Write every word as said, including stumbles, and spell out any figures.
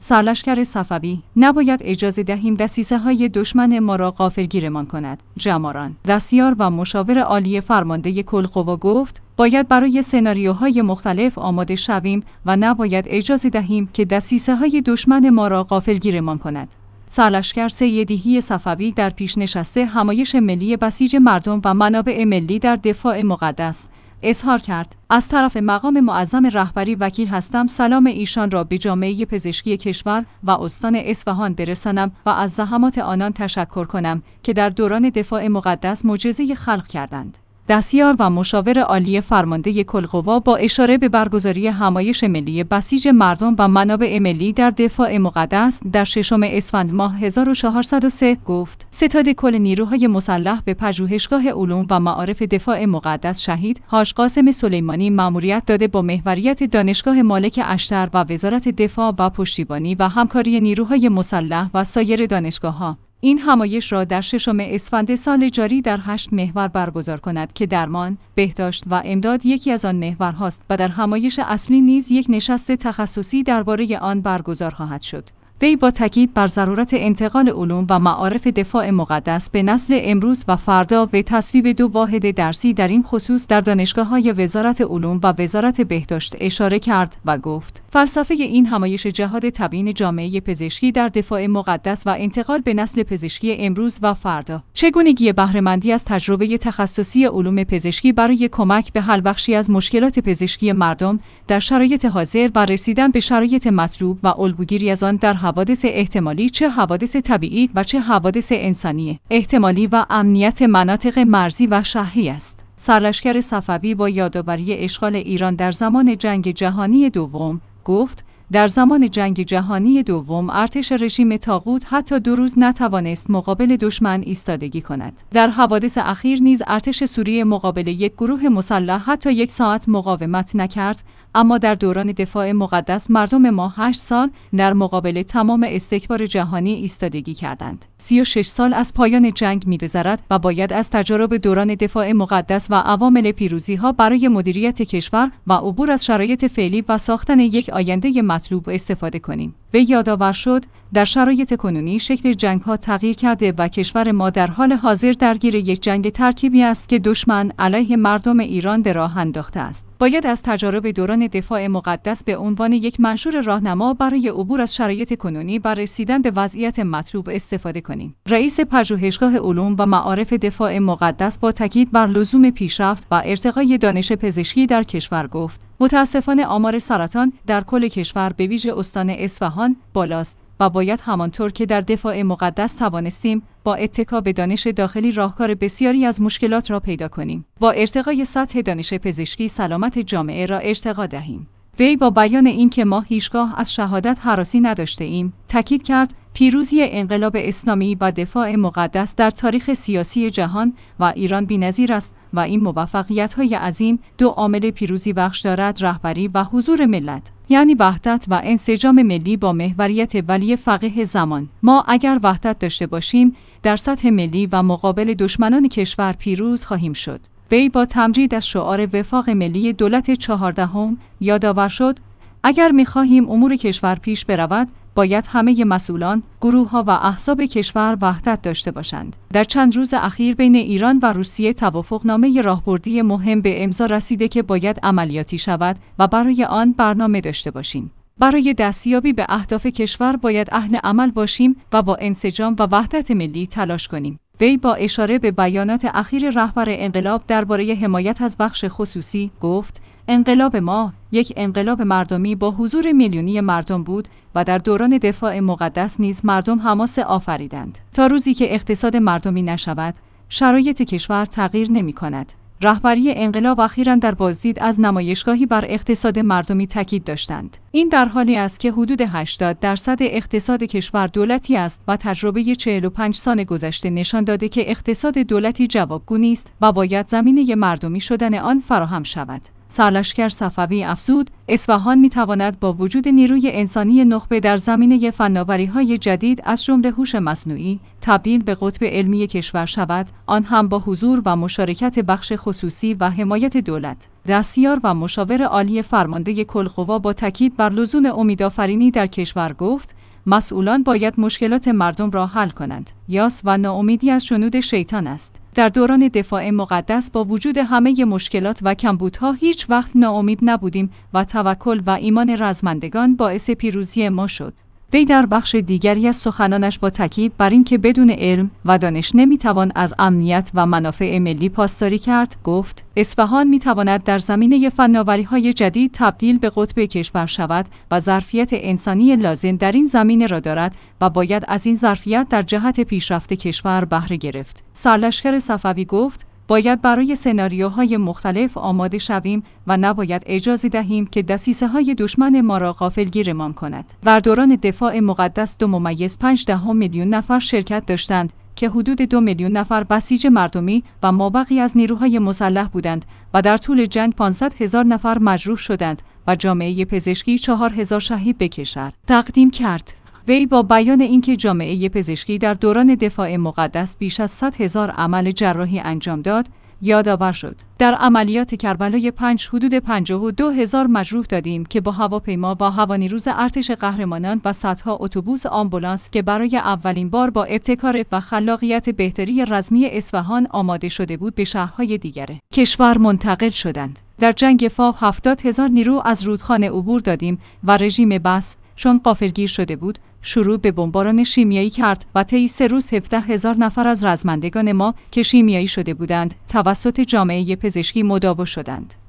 سرلشکر صفوی: نباید اجازه دهیم دسیسه‌های دشمن ما را غافلگیرمان کند. جماران: دستیار و مشاور عالی فرمانده کل‌قوا گفت: باید برای سناریوهای مختلف آماده شویم و نباید اجازه دهیم که دسیسه‌های دشمن ما را غافلگیرمان کند. سرلشکر سیدیهی صفوی در پیشنشسته همایش ملی بسیج مردم و منابع ملی در دفاع مقدس اظهار کرد: از طرف مقام معظم رهبری وکیل هستم سلام ایشان را به جامعه پزشکی کشور و استان اصفهان برسانم و از زحمات آنان تشکر کنم که در دوران دفاع مقدس معجزه خلق کردند. دستیار و مشاور عالی فرمانده کل‌قوا با اشاره به برگزاری همایش ملی بسیج مردم و منابع ملی در دفاع مقدس در ششم اسفند ماه هزار و چهارصد و سه گفت: ستاد کل نیروهای مسلح به پژوهشگاه علوم و معارف دفاع مقدس شهید حاج قاسم سلیمانی مأموریت داده با محوریت دانشگاه مالک اشتر و وزارت دفاع و پشتیبانی و همکاری نیروهای مسلح و سایر دانشگاه‌ها این همایش را در ششم اسفند سال جاری در هشت محور برگزار کند که درمان، بهداشت و امداد یکی از آن محورهاست و در همایش اصلی نیز یک نشست تخصصی درباره آن برگزار خواهد شد. وی با تاکید بر ضرورت انتقال علوم و معارف دفاع مقدس به نسل امروز و فردا به تصویب دو واحد درسی در این خصوص در دانشگاه‌های وزارت علوم و وزارت بهداشت اشاره کرد و گفت: فلسفه این همایش جهاد تبیین جامعه پزشکی در دفاع مقدس و انتقال به نسل پزشکی امروز و فردا، چگونگی بهره‌مندی از تجربه تخصصی علوم پزشکی برای کمک به حل بخشی از مشکلات پزشکی مردم در شرایط حاضر و رسیدن به شرایط مطلوب و الگوگیری از آن در حوادث احتمالی، چه حوادث طبیعی و چه حوادث انسانی، احتمالی و امنیت مناطق مرزی و شهری است. سرلشکر صفوی با یادآوری اشغال ایران در زمان جنگ جهانی دوم گفت: در زمان جنگ جهانی دوم ارتش رژیم طاغوت حتی دو روز نتوانست مقابل دشمن ایستادگی کند. در حوادث اخیر نیز ارتش سوریه مقابل یک گروه مسلح حتی یک ساعت مقاومت نکرد، اما در دوران دفاع مقدس مردم ما هشت سال در مقابل تمام استکبار جهانی ایستادگی کردند. سی و شش سال از پایان جنگ می‌گذرد و باید از تجارب دوران دفاع مقدس و عوامل پیروزی‌ها برای مدیریت کشور و عبور از شرایط فعلی و ساختن یک آینده مطلوب استفاده کنیم. وی یادآور شد: در شرایط کنونی شکل جنگ‌ها تغییر کرده و کشور ما در حال حاضر درگیر یک جنگ ترکیبی است که دشمن علیه مردم ایران به راه انداخته است. باید از تجارب دوران دفاع مقدس به عنوان یک منشور راهنما برای عبور از شرایط کنونی و رسیدن به وضعیت مطلوب استفاده کنیم. رئیس پژوهشگاه علوم و معارف دفاع مقدس با تاکید بر لزوم پیشرفت و ارتقای دانش پزشکی در کشور گفت: متاسفانه آمار سرطان در کل کشور به ویژه استان اصفهان بالاست و باید همانطور که در دفاع مقدس توانستیم با اتکا به دانش داخلی راهکار بسیاری از مشکلات را پیدا کنیم، با ارتقای سطح دانش پزشکی سلامت جامعه را ارتقا دهیم. وی با بیان اینکه ما هیچگاه از شهادت هراسی نداشته ایم، تاکید کرد: پیروزی انقلاب اسلامی و دفاع مقدس در تاریخ سیاسی جهان و ایران بی‌نظیر است و این موفقیت‌های عظیم دو عامل پیروزی بخش دارد: رهبری و حضور ملت، یعنی وحدت و انسجام ملی با محوریت ولی فقیه زمان. ما اگر وحدت داشته باشیم در سطح ملی و مقابل دشمنان کشور پیروز خواهیم شد. وی با تمجید از شعار وفاق ملی دولت چهاردهم یادآور شد: اگر می‌خواهیم امور کشور پیش برود، باید همه مسئولان، گروه‌ها و احزاب کشور وحدت داشته باشند. در چند روز اخیر بین ایران و روسیه توافقنامه راهبردی مهم به امضا رسیده که باید عملیاتی شود و برای آن برنامه داشته باشیم. برای دستیابی به اهداف کشور باید اهل عمل باشیم و با انسجام و وحدت ملی تلاش کنیم. وی با اشاره به بیانات اخیر رهبر انقلاب درباره حمایت از بخش خصوصی گفت: انقلاب ما یک انقلاب مردمی با حضور میلیونی مردم بود و در دوران دفاع مقدس نیز مردم حماس آفریدند. تا روزی که اقتصاد مردمی نشود، شرایط کشور تغییر نمی کند. رهبری انقلاب اخیراً در بازدید از نمایشگاهی بر اقتصاد مردمی تاکید داشتند. این در حالی است که حدود هشتاد درصد اقتصاد کشور دولتی است و تجربه چهل و پنج سال گذشته نشان داده که اقتصاد دولتی جوابگو نیست و باید زمینه مردمی شدن آن فراهم شود. سرلشکر صفوی افزود: اصفهان می‌تواند با وجود نیروی انسانی نخبه در زمینه فناوری‌های جدید از جمله هوش مصنوعی تبدیل به قطب علمی کشور شود، آن هم با حضور و مشارکت بخش خصوصی و حمایت دولت. دستیار و مشاور عالی فرمانده کلقوا با تاکید بر لزوم امیدآفرینی در کشور گفت: مسئولان باید مشکلات مردم را حل کنند. یاس و ناامیدی از جنود شیطان است. در دوران دفاع مقدس با وجود همه مشکلات و کمبودها هیچ وقت ناامید نبودیم و توکل و ایمان رزمندگان باعث پیروزی ما شد. وی در بخش دیگری از سخنانش با تاکید بر اینکه بدون علم و دانش نمیتوان از امنیت و منافع ملی پاسداری کرد، گفت: اصفهان میتواند در زمینه فناوری‌های جدید تبدیل به قطب کشور شود و ظرفیت انسانی لازم در این زمینه را دارد و باید از این ظرفیت در جهت پیشرفت کشور بهره گرفت. سرلشکر صفوی گفت: باید برای سناریوهای مختلف آماده شویم و نباید اجازه دهیم که دسیسه‌های دشمن ما را غافلگیرمان کند. در دوران دفاع مقدس دو ممیز پنج دهم میلیون نفر شرکت داشتند که حدود دو میلیون نفر بسیج مردمی و مابقی از نیروهای مسلح بودند و در طول جنگ پانصد هزار نفر مجروح شدند و جامعه پزشکی چهار هزار شهید به کشور تقدیم کرد. وی با بیان اینکه جامعه پزشکی در دوران دفاع مقدس بیش از صد هزار عمل جراحی انجام داد، یادآور شد: در عملیات کربلای پنج حدود پنجاه و دو هزار مجروح دادیم که با هواپیما و هوانیروز ارتش قهرمانان و صدها اتوبوس آمبولانس که برای اولین بار با ابتکار و خلاقیت بهتری رزمی اصفهان آماده شده بود به شهرهای دیگر کشور منتقل شدند. در جنگ فاو هفتاد هزار نیرو از رودخانه عبور دادیم و رژیم بس چون غافلگیر شده بود شروع به بمباران شیمیایی کرد و طی سه روز هفده هزار نفر از رزمندگان ما که شیمیایی شده بودند توسط جامعه پزشکی مداوا شدند.